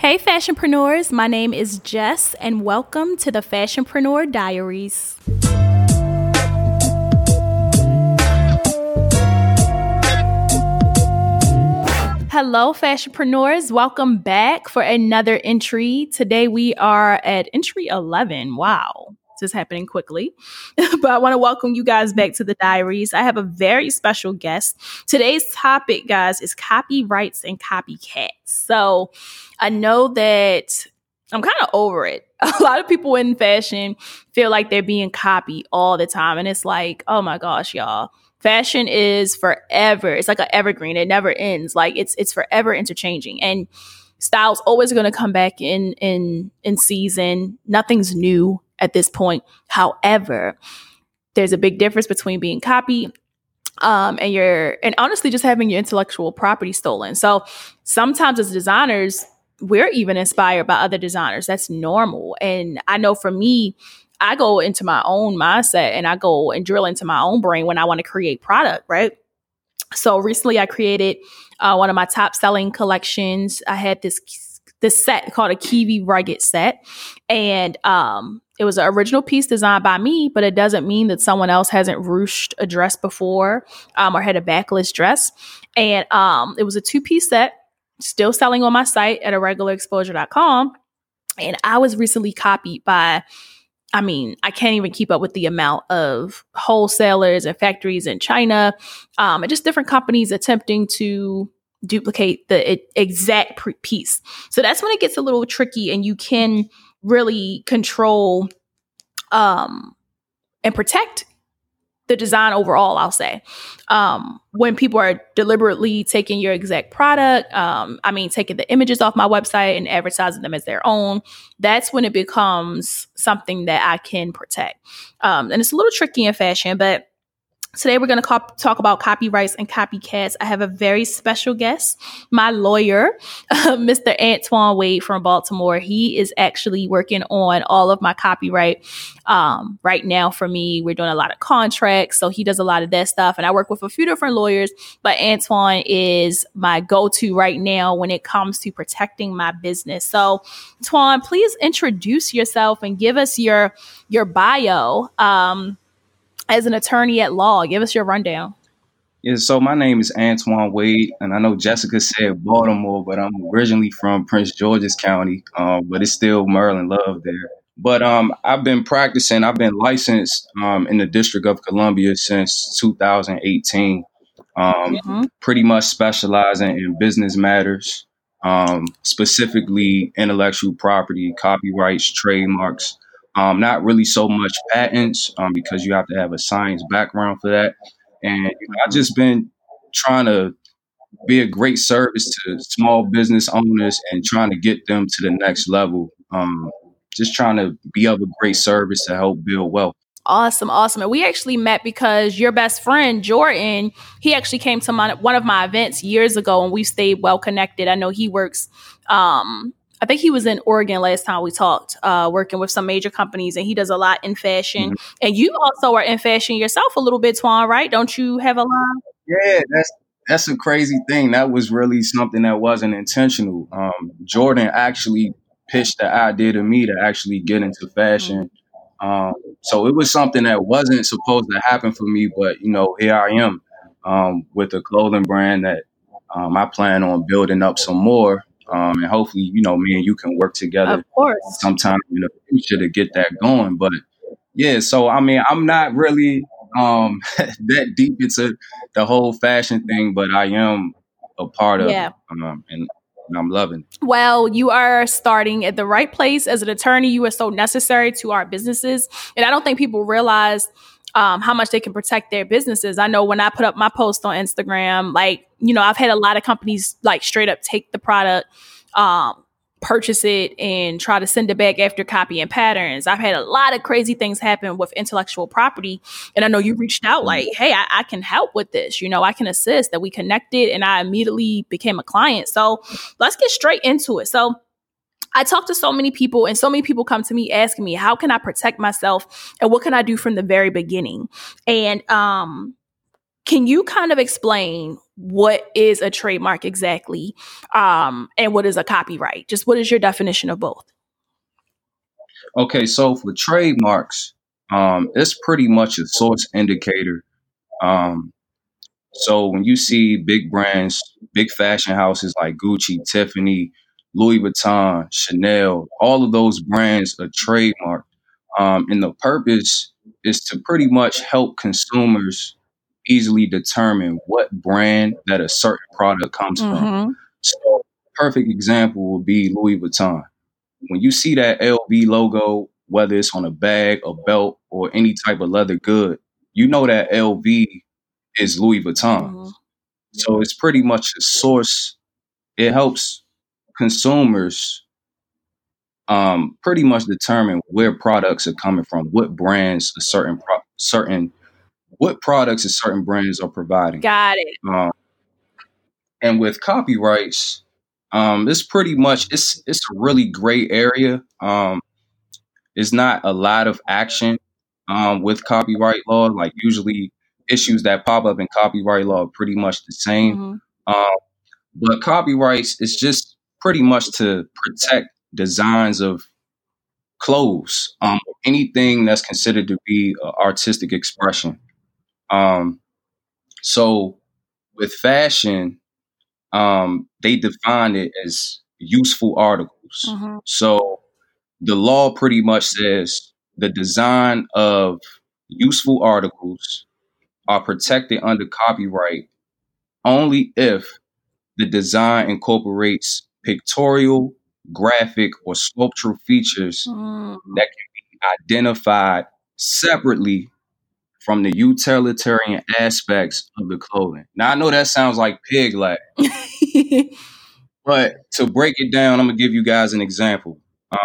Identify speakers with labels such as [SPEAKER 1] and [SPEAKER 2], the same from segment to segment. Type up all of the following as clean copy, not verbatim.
[SPEAKER 1] Hey, fashionpreneurs. My name is Jess, and welcome to the Fashionpreneur Diaries. Hello, fashionpreneurs. Welcome back for another entry. Today we are at entry 11. Wow. This is happening quickly. But I want to welcome you guys back to the diaries. I have a very special guest. Today's topic, guys, is copyrights and copycats. So I know that I'm kind of over it. A lot of people in fashion feel like they're being copied all the time. And it's like, oh my gosh, y'all. Fashion is forever. It's like an evergreen. It never ends. Like it's forever interchanging. And style's always going to come back in season. Nothing's new at this point. However, there's a big difference between being copied and honestly just having your intellectual property stolen. So sometimes as designers, we're even inspired by other designers. That's normal. And I know for me, I go into my own mindset and I go and drill into my own brain when I want to create product, right? So recently I created one of my top selling collections. I had this set called a Kiwi Rugged set. And it was an original piece designed by me, but it doesn't mean that someone else hasn't ruched a dress before or had a backless dress. And it was a 2-piece set, still selling on my site at irregularexposure.com. And I was recently copied by, I can't even keep up with the amount of wholesalers and factories in China and just different companies attempting to duplicate the exact piece. So that's when it gets a little tricky and you can really control and protect the design overall, I'll say. When people are deliberately taking your exact product, taking the images off my website and advertising them as their own, that's when it becomes something that I can protect. And it's a little tricky in fashion, but today we're going to talk about copyrights and copycats. I have a very special guest, my lawyer, Mr. Antoine Wade from Baltimore. He is actually working on all of my copyright right now for me. We're doing a lot of contracts, so he does a lot of that stuff. And I work with a few different lawyers, but Antoine is my go-to right now when it comes to protecting my business. So, Antoine, please introduce yourself and give us your bio. As an attorney at law, give us your rundown.
[SPEAKER 2] Yeah, so my name is Antoine Wade, and I know Jessica said Baltimore, but I'm originally from Prince George's County, but it's still Maryland love there. But I've been practicing. I've been licensed in the District of Columbia since 2018. Pretty much specializing in business matters, specifically intellectual property, copyrights, trademarks. Not really so much patents because you have to have a science background for that. And I've just been trying to be a great service to small business owners and trying to get them to the next level. Just trying to be of a great service to help build wealth.
[SPEAKER 1] Awesome. And we actually met because your best friend, Jordan, he actually came to one of my events years ago and we stayed well connected. I know he works I think he was in Oregon last time we talked, working with some major companies, and he does a lot in fashion. Mm-hmm. And you also are in fashion yourself a little bit, Twan, right? Don't you have a line?
[SPEAKER 2] Yeah, that's a crazy thing. That was really something that wasn't intentional. Jordan actually pitched the idea to me to actually get into fashion. So it was something that wasn't supposed to happen for me, but, here I am with a clothing brand that I plan on building up some more. And hopefully, me and you can work together sometime in the future to get that going. But yeah, so I'm not really that deep into the whole fashion thing, but I am a part of it, and I'm loving it.
[SPEAKER 1] Well, you are starting at the right place as an attorney. You are so necessary to our businesses, and I don't think people realize how much they can protect their businesses. I know when I put up my post on Instagram, I've had a lot of companies straight up take the product, purchase it and try to send it back after copying patterns. I've had a lot of crazy things happen with intellectual property. And I know you reached out hey, I can help with this. I can assist, that we connected, and I immediately became a client. So let's get straight into it. So I talk to so many people, and so many people come to me asking me, how can I protect myself and what can I do from the very beginning? And can you kind of explain what is a trademark exactly, and what is a copyright? Just what is your definition of both?
[SPEAKER 2] Okay, so for trademarks, it's pretty much a source indicator. Um, so when you see big brands, big fashion houses like Gucci, Tiffany, Louis Vuitton, Chanel, all of those brands are trademarked. And the purpose is to pretty much help consumers easily determine what brand that a certain product comes from.
[SPEAKER 1] Mm-hmm.
[SPEAKER 2] So, perfect example would be Louis Vuitton. When you see that LV logo, whether it's on a bag, a belt, or any type of leather good, you know that LV is Louis Vuitton.
[SPEAKER 1] Mm-hmm.
[SPEAKER 2] So it's pretty much a source. It helps consumers pretty much determine where products are coming from, what brands a what products a certain brands are providing.
[SPEAKER 1] Got it.
[SPEAKER 2] And with copyrights, it's pretty much it's a really gray area. It's not a lot of action with copyright law. Like usually issues that pop up in copyright law are pretty much the same.
[SPEAKER 1] Mm-hmm.
[SPEAKER 2] But copyrights is just pretty much to protect designs of clothes, anything that's considered to be artistic expression. So with fashion, they define it as useful articles.
[SPEAKER 1] Mm-hmm.
[SPEAKER 2] So the law pretty much says the design of useful articles are protected under copyright only if the design incorporates pictorial, graphic, or sculptural features that can be identified separately from the utilitarian aspects of the clothing. Now, I know that sounds like pig Latin, but to break it down, I'm going to give you guys an example.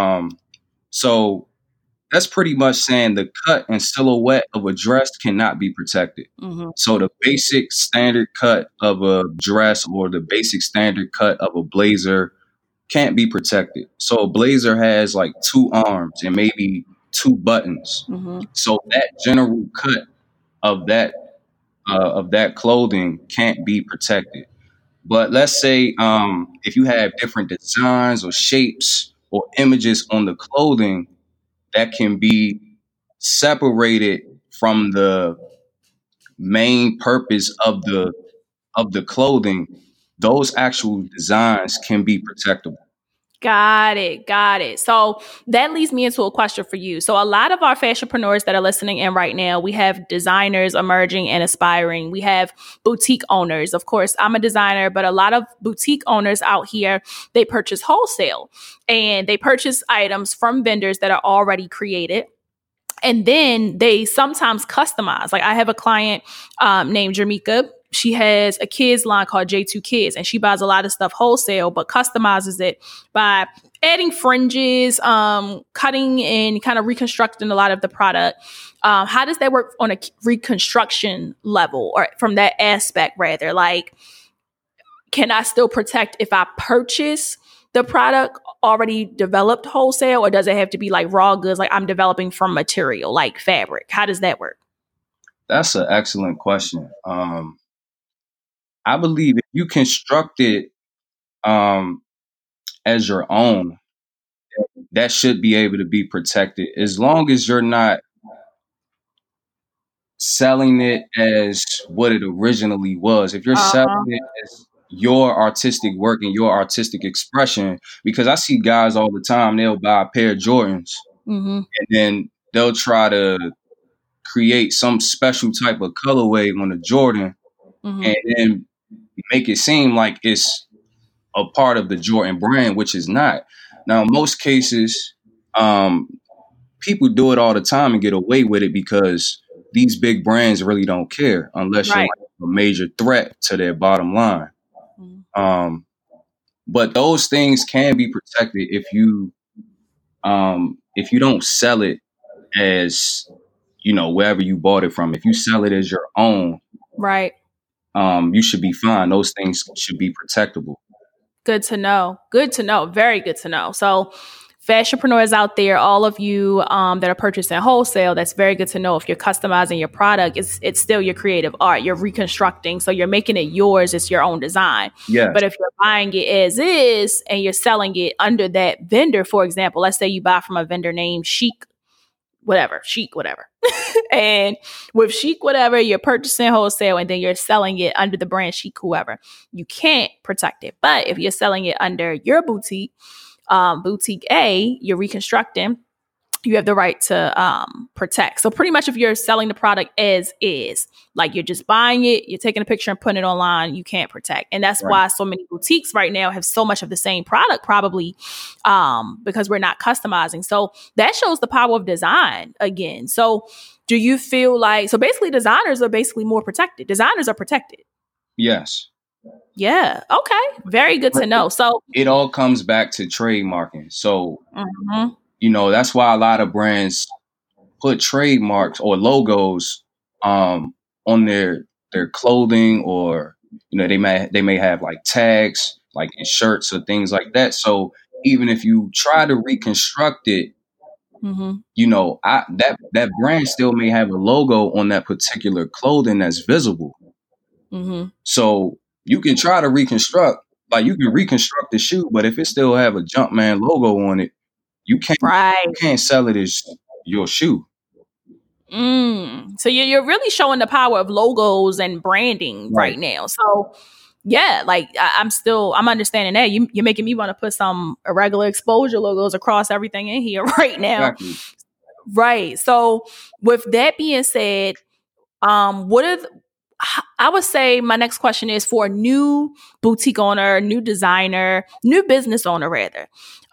[SPEAKER 2] So that's pretty much saying the cut and silhouette of a dress cannot be protected.
[SPEAKER 1] Mm-hmm.
[SPEAKER 2] So the basic standard cut of a dress or the basic standard cut of a blazer can't be protected. So a blazer has like 2 arms and maybe 2 buttons.
[SPEAKER 1] Mm-hmm.
[SPEAKER 2] So that general cut of that clothing can't be protected. But let's say if you have different designs or shapes or images on the clothing that can be separated from the main purpose of the clothing, those actual designs can be protectable.
[SPEAKER 1] Got it. So that leads me into a question for you. So a lot of our fashionpreneurs that are listening in right now, we have designers emerging and aspiring. We have boutique owners. Of course, I'm a designer, but a lot of boutique owners out here, they purchase wholesale and they purchase items from vendors that are already created. And then they sometimes customize. Like I have a client named Jamaica. She has a kids line called J2 Kids, and she buys a lot of stuff wholesale, but customizes it by adding fringes, cutting and kind of reconstructing a lot of the product. How does that work on a reconstruction level, or from that aspect rather? Like, can I still protect if I purchase the product already developed wholesale, or does it have to be like raw goods, like I'm developing from material like fabric? How does that work?
[SPEAKER 2] That's an excellent question. I believe if you construct it as your own, that should be able to be protected as long as you're not selling it as what it originally was. If you're selling it as your artistic work and your artistic expression, because I see guys all the time, they'll buy a pair of Jordans and then they'll try to create some special type of colorway on the Jordan and then make it seem like it's a part of the Jordan brand, which is not. Now, in most cases, people do it all the time and get away with it because these big brands really don't care unless you're like a major threat to their bottom line. But those things can be protected if you don't sell it as, wherever you bought it from. If you sell it as your own,
[SPEAKER 1] right,
[SPEAKER 2] you should be fine. Those things should be protectable.
[SPEAKER 1] Good to know. Very good to know. So fashionpreneurs out there, all of you that are purchasing wholesale, that's very good to know. If you're customizing your product, it's still your creative art. You're reconstructing, so you're making it yours. It's your own design.
[SPEAKER 2] Yes.
[SPEAKER 1] But if you're buying it as is and you're selling it under that vendor, for example, let's say you buy from a vendor named Chic, whatever. And with Chic, whatever, you're purchasing wholesale and then you're selling it under the brand Chic, whoever, you can't protect it. But if you're selling it under your boutique, boutique A, you're reconstructing, you have the right to protect. So pretty much if you're selling the product as is, like you're just buying it, you're taking a picture and putting it online, you can't protect. And that's why so many boutiques right now have so much of the same product, probably because we're not customizing. So that shows the power of design again. So do you feel like, so basically designers are basically more protected. Designers are protected.
[SPEAKER 2] Yes.
[SPEAKER 1] Yeah. Okay. Very good to know. So
[SPEAKER 2] it all comes back to trademarking. So, that's why a lot of brands put trademarks or logos on their clothing, or they may have like tags like in shirts or things like that. So even if you try to reconstruct it, that brand still may have a logo on that particular clothing that's visible. So you can try to reconstruct, like you can reconstruct the shoe, but if it still have a Jumpman logo on it, you can't sell it as your shoe.
[SPEAKER 1] So you're really showing the power of logos and branding right now. So yeah, like I'm understanding that. You're making me want to put some irregular exposure logos across everything in here right now.
[SPEAKER 2] Exactly.
[SPEAKER 1] Right. So with that being said, I would say my next question is for a new boutique owner, new designer, new business owner, rather.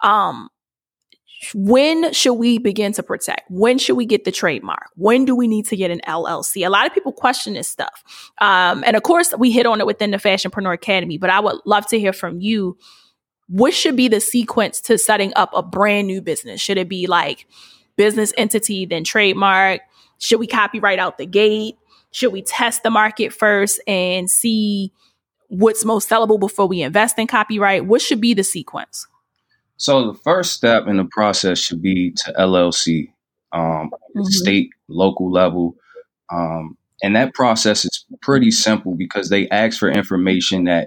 [SPEAKER 1] When should we begin to protect? When should we get the trademark? When do we need to get an LLC? A lot of people question this stuff. And of course, we hit on it within the Fashionpreneur Academy, but I would love to hear from you. What should be the sequence to setting up a brand new business? Should it be like business entity, then trademark? Should we copyright out the gate? Should we test the market first and see what's most sellable before we invest in copyright? What should be the sequence?
[SPEAKER 2] So the first step in the process should be to LLC, state, local level. And that process is pretty simple because they ask for information that,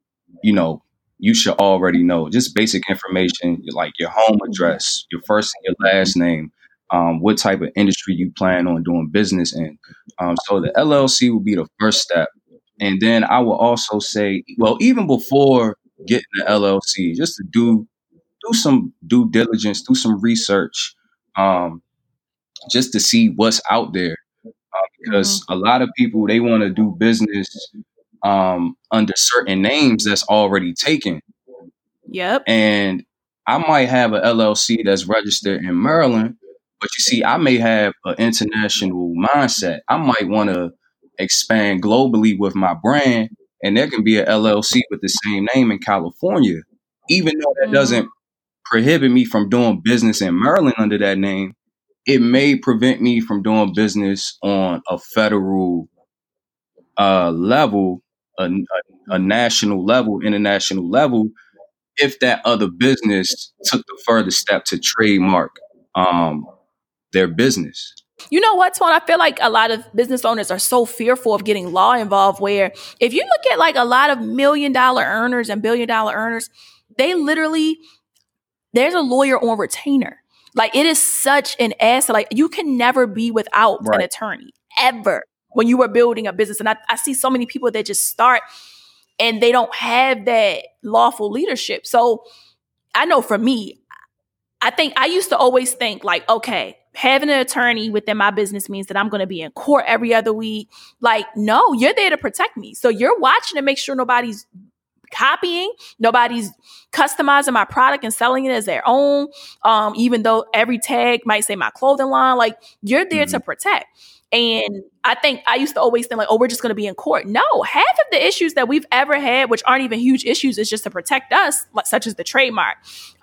[SPEAKER 2] you should already know. Just basic information like your home address, your first and your last name, what type of industry you plan on doing business in. So the LLC will be the first step. And then I will also say, well, even before getting the LLC, just to do some due diligence, do some research, just to see what's out there. Because a lot of people, they want to do business under certain names that's already taken.
[SPEAKER 1] Yep.
[SPEAKER 2] And I might have an LLC that's registered in Maryland, but you see, I may have an international mindset. I might want to expand globally with my brand, and there can be an LLC with the same name in California, even though that doesn't prohibit me from doing business in Maryland under that name. It may prevent me from doing business on a federal level, a national level, international level, if that other business took the further step to trademark their business.
[SPEAKER 1] You know what, Twan? I feel like a lot of business owners are so fearful of getting law involved, where if you look at like a lot of $1 million earners and $1 billion earners, they literally, there's a lawyer on retainer. Like it is such an asset. Like you can never be without an attorney ever when you are building a business. And I see so many people that just start and they don't have that lawful leadership. So I know for me, I think I used to always think like, okay, having an attorney within my business means that I'm going to be in court every other week. Like, no, you're there to protect me. So you're watching to make sure nobody's copying, nobody's customizing my product and selling it as their own. Even though every tag might say my clothing line, like you're there to protect. And I think I used to always think like, oh, we're just going to be in court. No, half of the issues that we've ever had, which aren't even huge issues, is just to protect us, like, such as the trademark,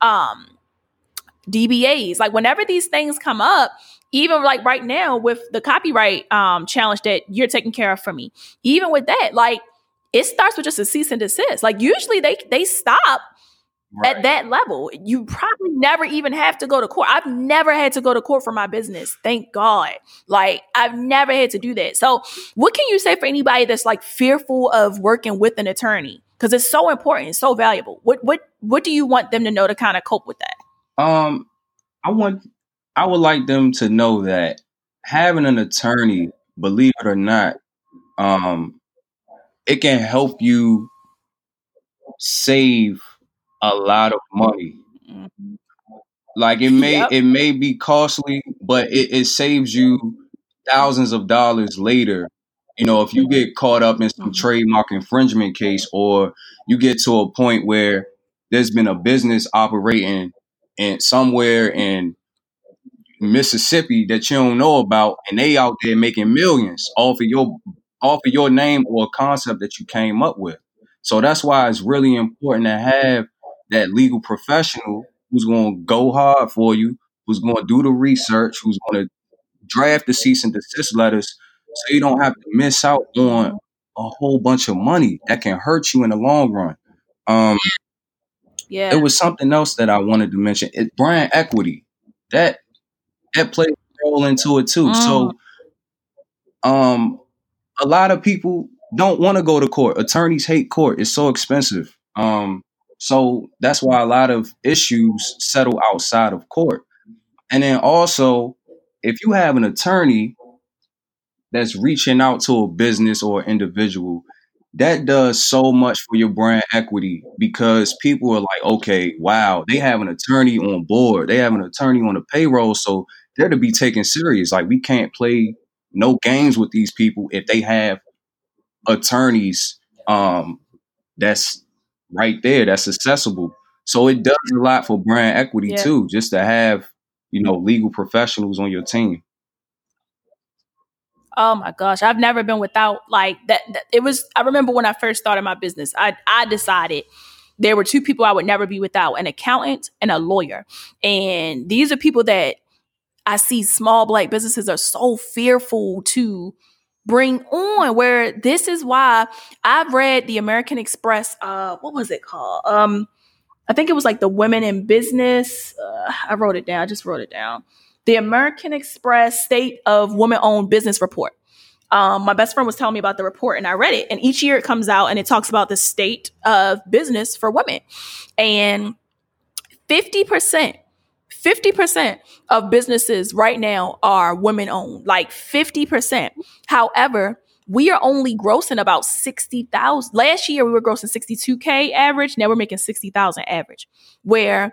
[SPEAKER 1] DBAs. Like whenever these things come up, even like right now with the copyright challenge that you're taking care of for me, even with that, like it starts with just a cease and desist. Like usually they stop at that level. You probably never even have to go to court. I've never had to go to court for my business. Thank God. Like, I've never had to do that. So what can you say for anybody that's like fearful of working with an attorney? Because it's so important, it's so valuable. What do you want them to know to kind of cope with that?
[SPEAKER 2] I would like them to know that having an attorney, believe it or not, it can help you save a lot of money.
[SPEAKER 1] Mm-hmm.
[SPEAKER 2] Like it may be costly, but it saves you thousands of dollars later. You know, if you get caught up in some trademark infringement case, or you get to a point where there's been a business operating in somewhere in Mississippi that you don't know about, and they out there making millions off of your name or a concept that you came up with. So that's why it's really important to have that legal professional who's going to go hard for you, who's going to do the research, who's going to draft the cease and desist letters, so you don't have to miss out on a whole bunch of money that can hurt you in the long run. It was something else that I wanted to mention. Brand equity. That plays a role into it too. So a lot of people don't want to go to court. Attorneys hate court. It's so expensive. So that's why a lot of issues settle outside of court. And then also, if you have an attorney that's reaching out to a business or individual, that does so much for your brand equity, because people are like, okay, wow, they have an attorney on board. They have an attorney on the payroll. So they're to be taken serious. Like, we can't play no games with these people if they have attorneys that's right there, that's accessible. So it does a lot for brand equity too, just to have, legal professionals on your team.
[SPEAKER 1] Oh my gosh, I've never been without like that. I remember when I first started my business, I decided there were two people I would never be without: an accountant and a lawyer. And these are people that I see small Black businesses are so fearful to bring on, where this is why I've read the American Express, what was it called? I think it was like the Women in Business. I wrote it down. I just wrote it down. The American Express State of Women-Owned Business Report. My best friend was telling me about the report, and I read it. And each year it comes out and it talks about the state of business for women. And 50% of businesses right now are women-owned, like 50%. However, we are only grossing about 60,000. Last year, we were grossing 62K average. Now we're making 60,000 average. Where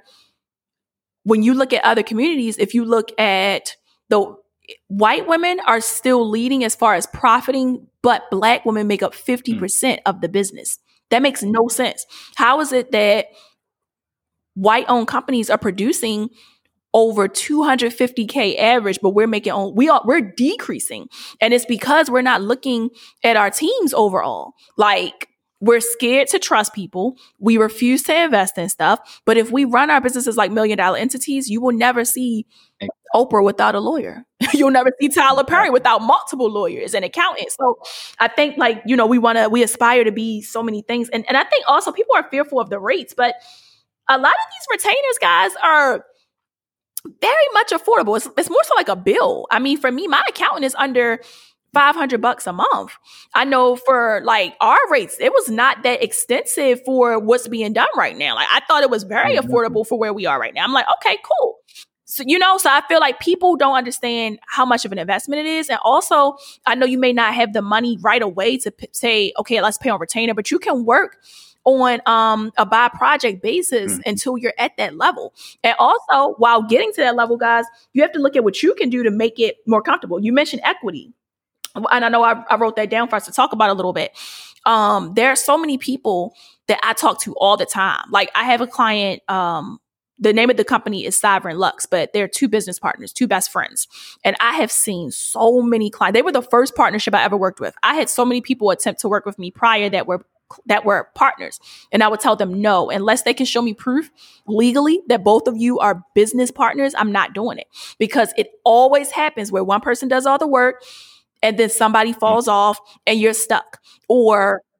[SPEAKER 1] when you look at other communities, if you look at the white women are still leading as far as profiting, but Black women make up 50% of the business. That makes no sense. How is it that white-owned companies are producing over 250K average, but we're decreasing? And it's because we're not looking at our teams overall. Like, we're scared to trust people. We refuse to invest in stuff. But if we run our businesses like $1 million entities, you will never see Oprah without a lawyer. You'll never see Tyler Perry without multiple lawyers and accountants. So I think, like, we aspire to be so many things. And I think also people are fearful of the rates, but a lot of these retainers, guys, are very much affordable. It's more so like a bill. I mean, for me, my accountant is under $500 a month. I know for like our rates, it was not that extensive for what's being done right now. Like, I thought it was very affordable for where we are right now. I'm like, okay, cool. So, so I feel like people don't understand how much of an investment it is. And also, I know you may not have the money right away to say, okay, let's pay on retainer, but you can work on a by project basis until you're at that level. And also, while getting to that level, guys, you have to look at what you can do to make it more comfortable. You mentioned equity. And I know I wrote that down for us to talk about a little bit. There are so many people that I talk to all the time. Like, I have a client, the name of the company is Sovereign Lux, but they're two business partners, two best friends. And I have seen so many clients. They were the first partnership I ever worked with. I had so many people attempt to work with me prior that were partners. And I would tell them, no, unless they can show me proof legally that both of you are business partners, I'm not doing it. Because it always happens where one person does all the work and then somebody falls off and you're stuck. Or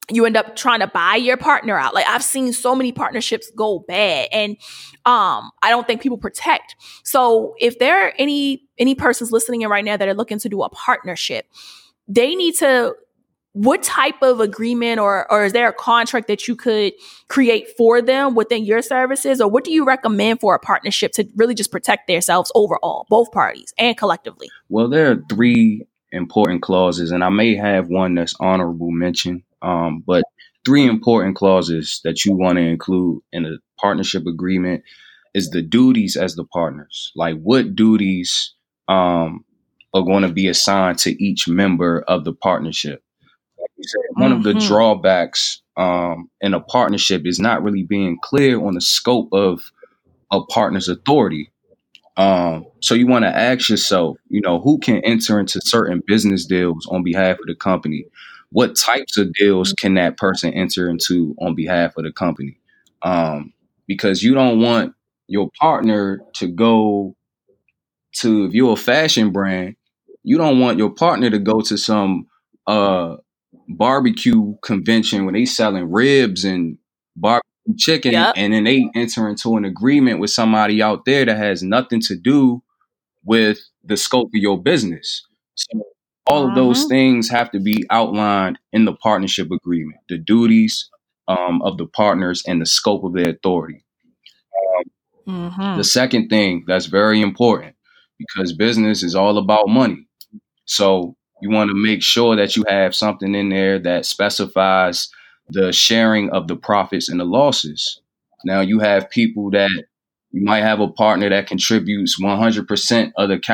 [SPEAKER 1] you end up trying to buy your partner out. Like I've seen so many partnerships go bad, and I don't think people protect. So if there are any persons listening in right now that are looking to do a partnership, they need to, what type of agreement or is there a contract that you could create for them within your services? Or what do you recommend for a partnership to really just protect themselves overall, both parties and collectively?
[SPEAKER 2] Well, there are three important clauses, and I may have one that's honorable mention, but three important clauses that you want to include in a partnership agreement is the duties as the partners. Like what duties are going to be assigned to each member of the partnership. Like you said, one of the drawbacks in a partnership is not really being clear on the scope of a partner's authority. So you want to ask yourself, who can enter into certain business deals on behalf of the company? What types of deals can that person enter into on behalf of the company? Because you don't want your partner to go to, if you're a fashion brand, you don't want your partner to go to some barbecue convention when they selling ribs and barbecue chicken, and then they enter into an agreement with somebody out there that has nothing to do with the scope of your business. So all of those things have to be outlined in the partnership agreement, the duties of the partners and the scope of their authority. The second thing that's very important, because business is all about money. So you want to make sure that you have something in there that specifies the sharing of the profits and the losses. Now you have people that you might have a partner that contributes 100% of the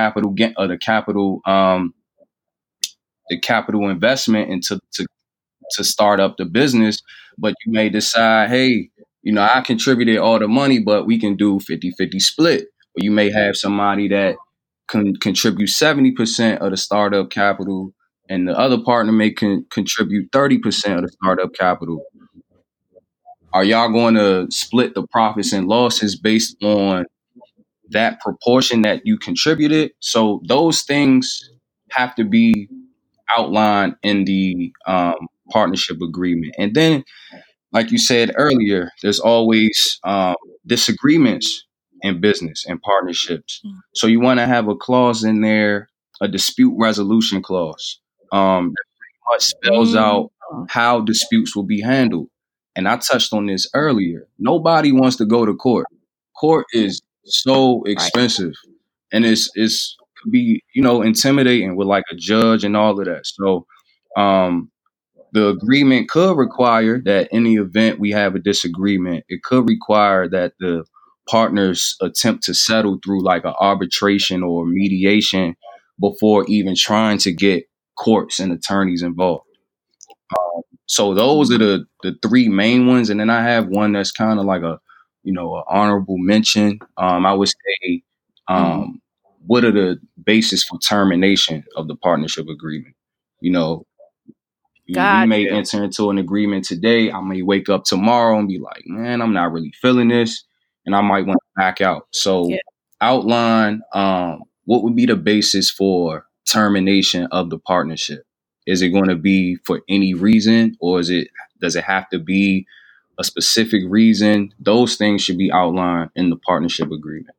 [SPEAKER 2] capital investment into to start up the business, but you may decide, hey, I contributed all the money, but we can do 50-50 split. Or you may have somebody that can contribute 70% of the startup capital, and the other partner may contribute 30% of the startup capital. Are y'all going to split the profits and losses based on that proportion that you contributed? So those things have to be outlined in the partnership agreement. And then, like you said earlier, there's always disagreements in business and partnerships. So you want to have a clause in there, a dispute resolution clause, that pretty much spells out how disputes will be handled. And I touched on this earlier. Nobody wants to go to court. Court is so expensive, and it's could be intimidating with like a judge and all of that. So the agreement could require that in the event we have a disagreement, it could require that the partners attempt to settle through like an arbitration or mediation before even trying to get courts and attorneys involved. So those are the three main ones. And then I have one that's kind of like a honorable mention. I would say, what are the basis for termination of the partnership agreement? We may enter into an agreement today. I may wake up tomorrow and be like, man, I'm not really feeling this, and I might want to back out. So outline what would be the basis for termination of the partnership. Is it going to be for any reason, or does it have to be a specific reason? Those things should be outlined in the partnership agreement.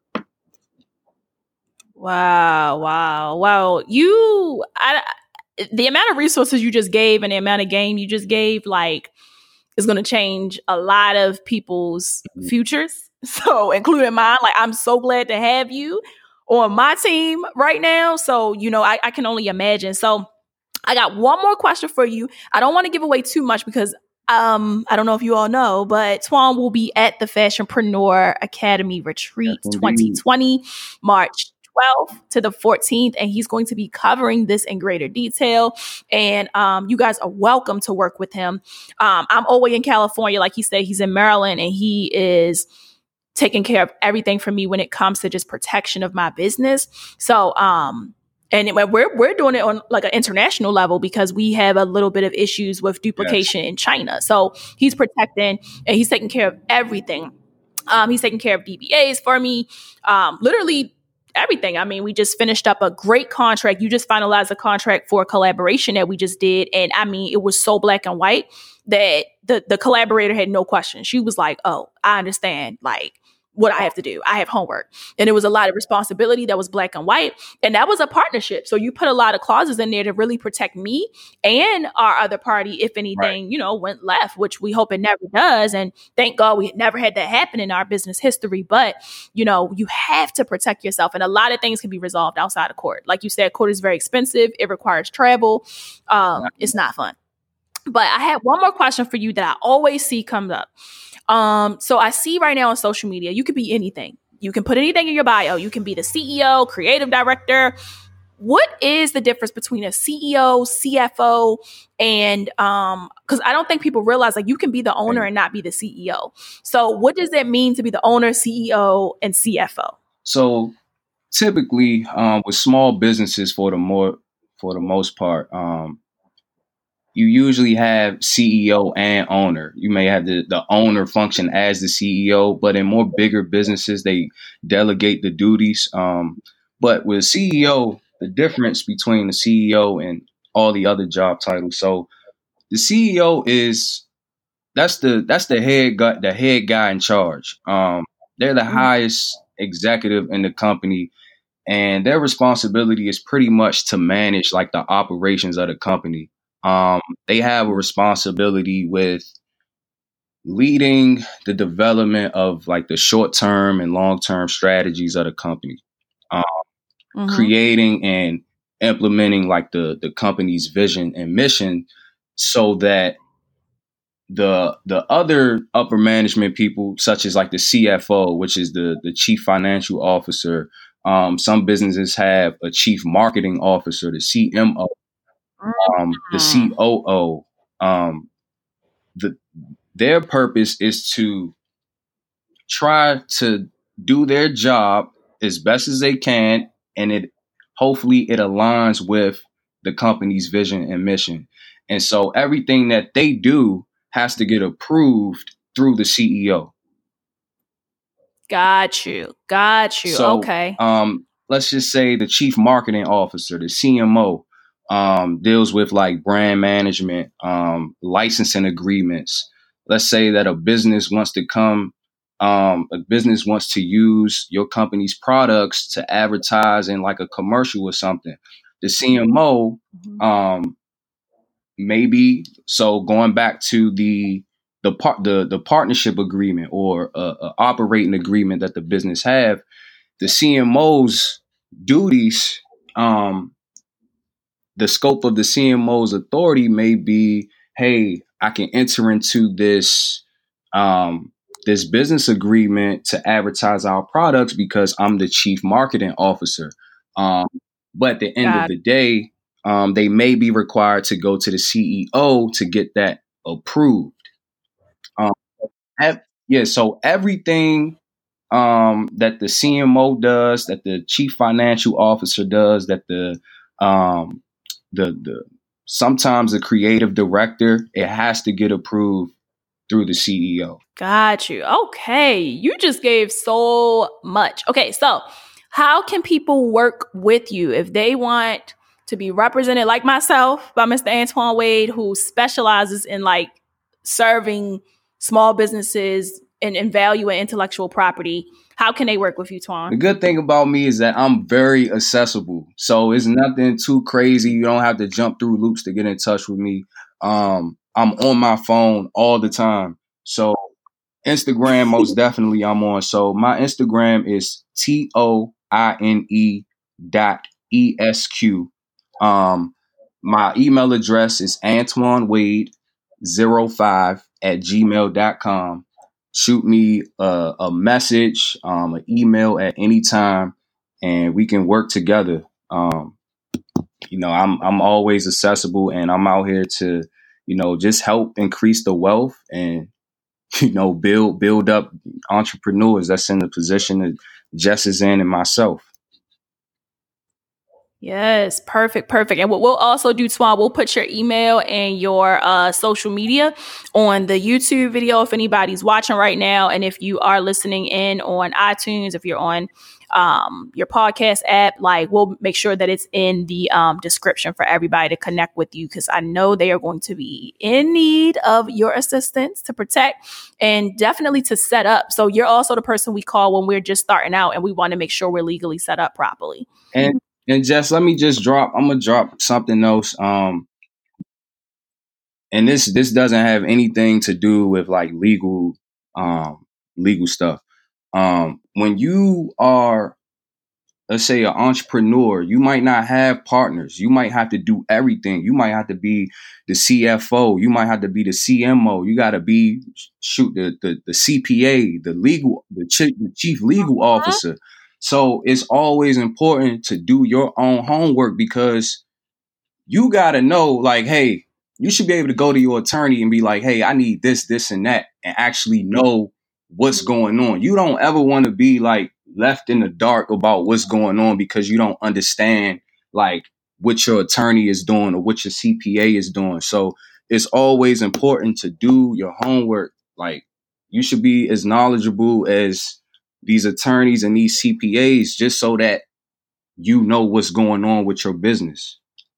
[SPEAKER 1] Wow. The amount of resources you just gave and the amount of game you just gave, like, is going to change a lot of people's futures. So including mine, like, I'm so glad to have you on my team right now. So, I can only imagine. So I got one more question for you. I don't want to give away too much because I don't know if you all know, but Twan will be at the Fashionpreneur Academy Retreat 2020, March 12th to the 14th, and he's going to be covering this in greater detail. And you guys are welcome to work with him. I'm always in California. Like he said, he's in Maryland, and he is taking care of everything for me when it comes to just protection of my business. So, and we're doing it on like an international level because we have a little bit of issues with duplication in China. So he's protecting and he's taking care of everything. He's taking care of DBAs for me. Literally everything. I mean, we just finished up a great contract. You just finalized a contract for a collaboration that we just did. And I mean, it was so black and white that the collaborator had no question. She was like, oh, I understand. Like, what I have to do. I have homework. And it was a lot of responsibility that was black and white. And that was a partnership. So you put a lot of clauses in there to really protect me and our other party if anything,
[SPEAKER 2] Right.
[SPEAKER 1] you know, went left, which we hope it never does. And thank God we never had that happen in our business history. But, you know, you have to protect yourself. And a lot of things can be resolved outside of court. Like you said, court is very expensive. It requires travel. It's not fun. But I have one more question for you that I always see comes up. So I see right now on social media, you could be anything. You can put anything in your bio. You can be the CEO, creative director. What is the difference between a CEO, CFO, and because I don't think people realize like you can be the owner and not be the CEO. So what does that mean to be the owner, CEO, and CFO?
[SPEAKER 2] So typically, with small businesses, for the most part, you usually have CEO and owner. You may have the owner function as the CEO, but in more bigger businesses, they delegate the duties. But with CEO, the difference between the CEO and all the other job titles. So the CEO is that's the head guy in charge. They're the highest executive in the company, and their responsibility is pretty much to manage like the operations of the company. They have a responsibility with leading the development of like the short term and long term strategies of the company, um, creating and implementing like the company's vision and mission, so that the other upper management people, such as like the CFO, which is the chief financial officer. Some businesses have a chief marketing officer, the CMO, the COO. Um, the, their purpose is to try to do their job as best as they can, and hopefully it aligns with the company's vision and mission. And so everything that they do has to get approved through the CEO.
[SPEAKER 1] Got you. Got you.
[SPEAKER 2] So
[SPEAKER 1] Okay.
[SPEAKER 2] let's just say the chief marketing officer, the CMO, deals with like brand management, licensing agreements. Let's say that a business wants to use your company's products to advertise in like a commercial or something. The CMO, maybe, so going back to the partnership agreement or a operating agreement that the business have, the CMO's duties, the scope of the CMO's authority may be, hey, I can enter into this business agreement to advertise our products because I'm the chief marketing officer. But at the end of the day, they may be required to go to the CEO to get that approved. Um, so everything that the CMO does, that the chief financial officer does, that um, the sometimes the creative director, it has to get approved through the CEO.
[SPEAKER 1] Got you. Okay. You just gave so much. Okay. So, how can people work with you if they want to be represented, like myself, by Mr. Antoine Wade, who specializes in like serving small businesses and value and intellectual property? How can they work with you,
[SPEAKER 2] The
[SPEAKER 1] Twan?
[SPEAKER 2] good thing about me is that I'm very accessible. So it's nothing too crazy. You don't have to jump through loops to get in touch with me. I'm on my phone all the time. So Instagram, most definitely I'm on. So my Instagram is TOINE.ESQ. My email address is AntoineWade05@gmail.com. Shoot me a message, an email at any time, and we can work together. I'm always accessible, and I'm out here to, just help increase the wealth and build up entrepreneurs that's in the position that Jess is in and myself.
[SPEAKER 1] Yes, perfect. And what we'll also do, Twan, we'll put your email and your social media on the YouTube video if anybody's watching right now. And if you are listening in on iTunes, if you're on your podcast app, like we'll make sure that it's in the description for everybody to connect with you, because I know they are going to be in need of your assistance to protect and definitely to set up. So you're also the person we call when we're just starting out and we want to make sure we're legally set up properly.
[SPEAKER 2] And Jess, I'm gonna drop something else. And this doesn't have anything to do with like legal stuff. When you are, let's say, an entrepreneur, you might not have partners. You might have to do everything. You might have to be the CFO. You might have to be the CMO. You got to be the CPA, the chief legal officer. So it's always important to do your own homework, because you got to know, like, hey, you should be able to go to your attorney and be like, hey, I need this, this, and that, and actually know what's going on. You don't ever want to be like left in the dark about what's going on because you don't understand like what your attorney is doing or what your CPA is doing. So it's always important to do your homework. Like, you should be as knowledgeable as these attorneys and these CPAs, just so that you know what's going on with your business.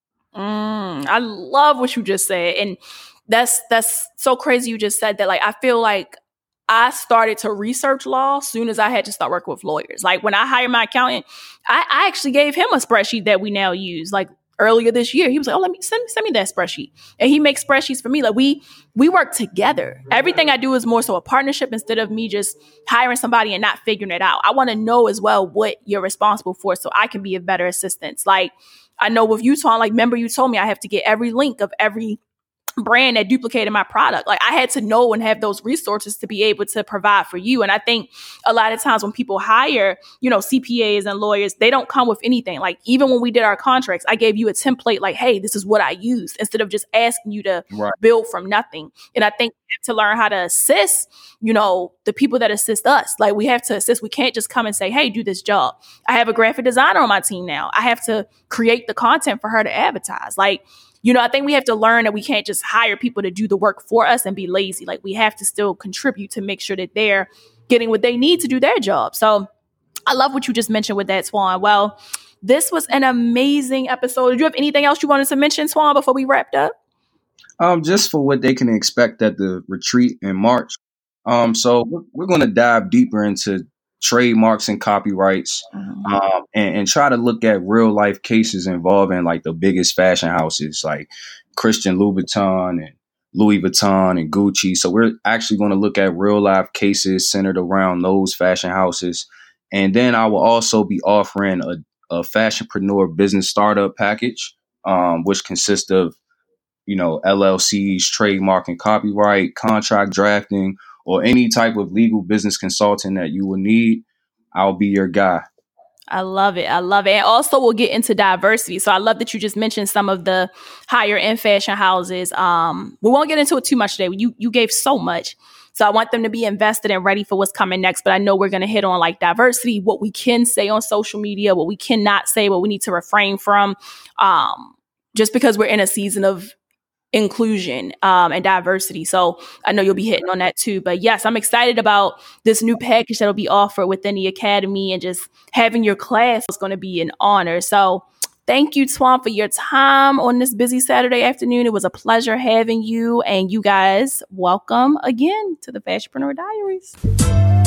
[SPEAKER 1] I love what you just said. And that's so crazy you just said that. Like, I feel like I started to research law as soon as I had to start working with lawyers. Like, when I hired my accountant, I actually gave him a spreadsheet that we now use. Like, earlier this year, he was like, oh, send me that spreadsheet. And he makes spreadsheets for me. Like, we work together. Everything I do is more so a partnership instead of me just hiring somebody and not figuring it out. I want to know as well what you're responsible for so I can be a better assistant. Like, I know with you, Twan, like, remember you told me I have to get every link of every brand that duplicated my product. Like, I had to know and have those resources to be able to provide for you. And I think a lot of times when people hire, CPAs and lawyers, they don't come with anything. Like, even when we did our contracts, I gave you a template like, hey, this is what I used, instead of just asking you to build from nothing. And I think to learn how to assist, the people that assist us, like, we have to assist. We can't just come and say, hey, do this job. I have a graphic designer on my team now. I have to create the content for her to advertise. Like, I think we have to learn that we can't just hire people to do the work for us and be lazy. Like, we have to still contribute to make sure that they're getting what they need to do their job. So I love what you just mentioned with that, Twan. Well, this was an amazing episode. Did you have anything else you wanted to mention, Twan, before we wrapped up?
[SPEAKER 2] Just for what they can expect at the retreat in March. So we're going to dive deeper into trademarks and copyrights, and try to look at real life cases involving like the biggest fashion houses like Christian Louboutin and Louis Vuitton and Gucci. So we're actually going to look at real life cases centered around those fashion houses. And then I will also be offering a fashionpreneur business startup package, which consists of LLCs, trademark and copyright, contract drafting, or any type of legal business consulting that you will need. I'll be your guy.
[SPEAKER 1] I love it. And also, we'll get into diversity. So I love that you just mentioned some of the higher end fashion houses. We won't get into it too much today. You gave so much. So I want them to be invested and ready for what's coming next. But I know we're going to hit on like diversity, what we can say on social media, what we cannot say, what we need to refrain from, just because we're in a season of inclusion and diversity. So I know you'll be hitting on that too. But yes, I'm excited about this new package that'll be offered within the academy, and just having your class is going to be an honor. So thank you, Twan, for your time on this busy Saturday afternoon. It was a pleasure having you, and you guys, welcome again to the Fashionpreneur Diaries.